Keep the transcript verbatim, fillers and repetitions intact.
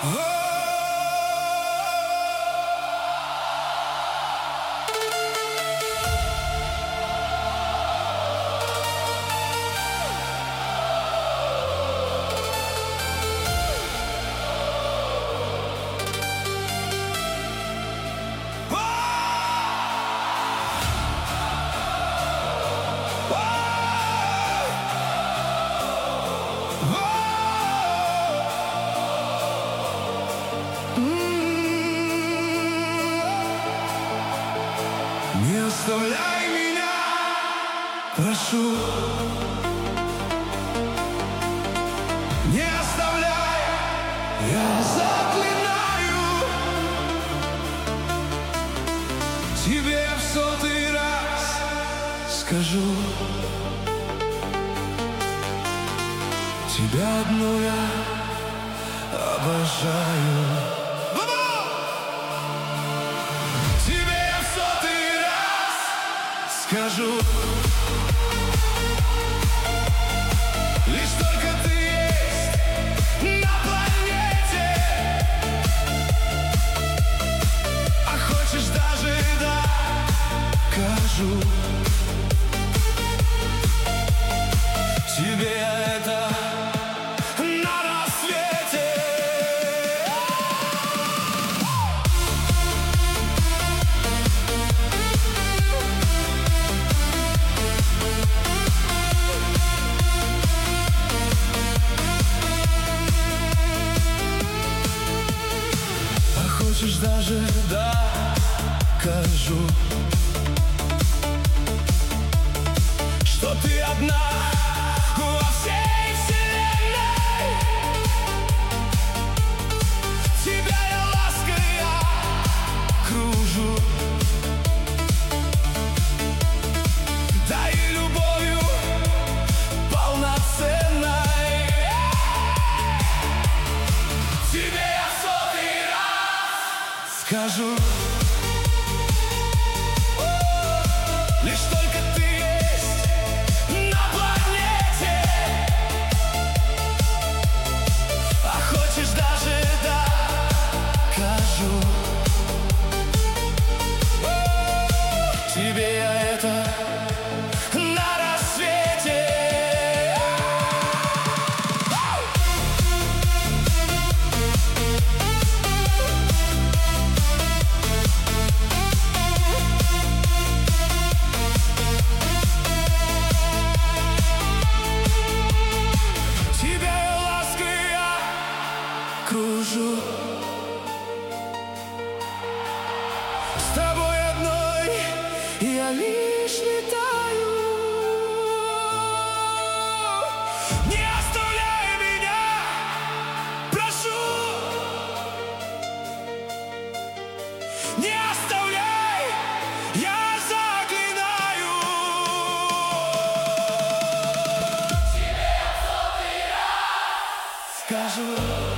Не оставляй меня, прошу. Не оставляй, я заклинаю. Тебе в сотый раз скажу. Тебя одну я обожаю. Скажу, лишь только ты есть на планете. А хочешь даже докажу тебе я это на рассвете. Хочешь даже докажу, что ты одна во всей вселенной. Тебя я лаской окружу, да и любовью полноценной. Тебе я в сотый раз скажу, лишь только ты есть на планете. А хочешь даже докажу тебе я это на рассвете. Кружу с тобой одной, я лишь летаю. Не оставляй меня, прошу. Не оставляй, я заклинаю. Тебе в сотый раз скажу.